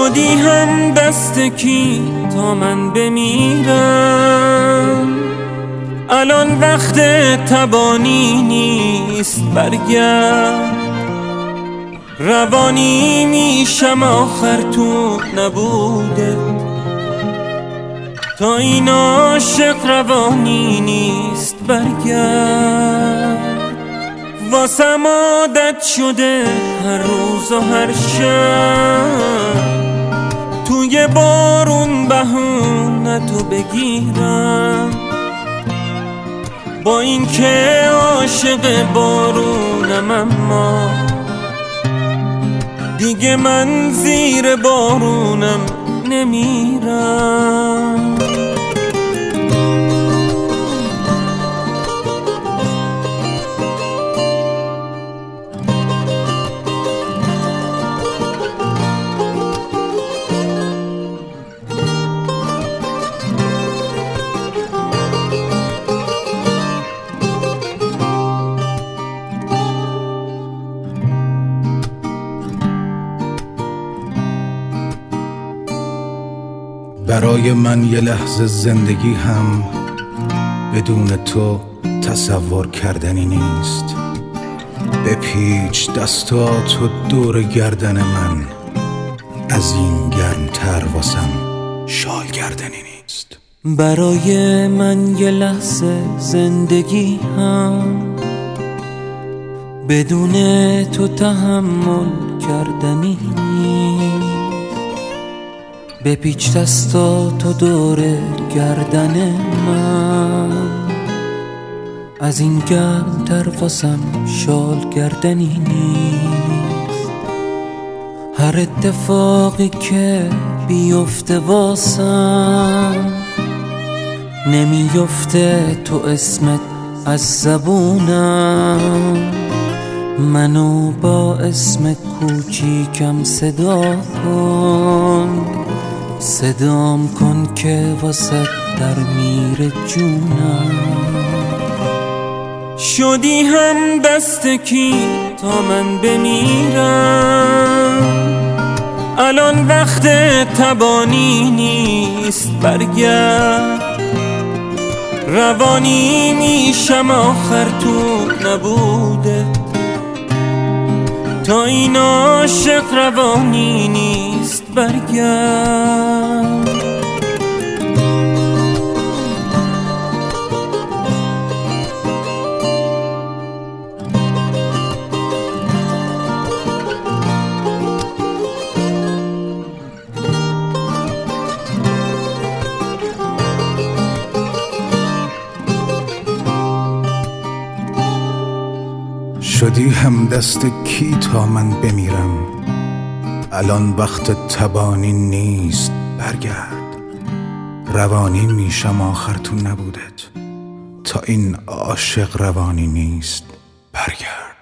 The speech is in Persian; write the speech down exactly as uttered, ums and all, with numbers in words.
شدی هم دست کی تا من بمیرم؟ الان وقت تبانی نیست، برگرد. روانی میشم آخر تو نبوده، تا این عاشق روانی نیست، برگرد. واسم عادت شده هر روز و هر شب توی بارون بهونه تو بگیرم، با این که عاشق بارونم اما دیگه من زیر بارونم نمیرم. برای من یه لحظه زندگی هم بدون تو تصور کردنی نیست. بپیچ دستاتو دور گردن من، از این گرمتر واسم شال گردنی نیست. برای من یه لحظه زندگی هم بدون تو تحمل کردنی نیست. بپیچ دستاتو دور گردن من، از این گرمتر واسم شال گردنی نیست. هر اتفاقی که بیفته واسم نمیفته تو اسمت از زبونم. منو با اسم کوچیکم صدا کن، صدام کن که واسه در میره جونم. شدی هم دست کی تا من بمیرم؟ الان وقت تبانی نیست، برگرد. روانی میشم آخر تو نبوده، تا این عاشق روانی نیست، برگرد. شدی هم دست کی تا من بمیرم؟ الان وقت تبانی نیست، برگرد. روانی میشم آخر تو نبودت، تا این عاشق روانی نیست، برگرد.